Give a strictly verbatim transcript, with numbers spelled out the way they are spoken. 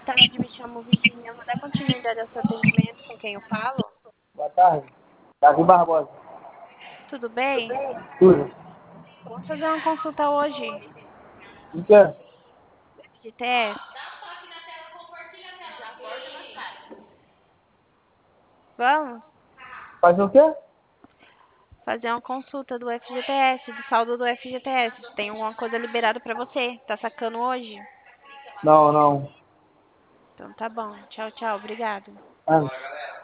tarde, me chamo Virginia. Vou dar continuidade ao seu atendimento com quem eu falo. Boa tarde. Davi Barbosa. Tudo bem? Tudo. Vamos fazer uma consulta hoje. O que é? F G T S. Vamos Faz o quê? fazer uma consulta do F G T S, do saldo do F G T S. Se tem alguma coisa liberada pra você. Tá sacando hoje? Não, não. Então tá bom. Tchau, tchau. Obrigado. Ah.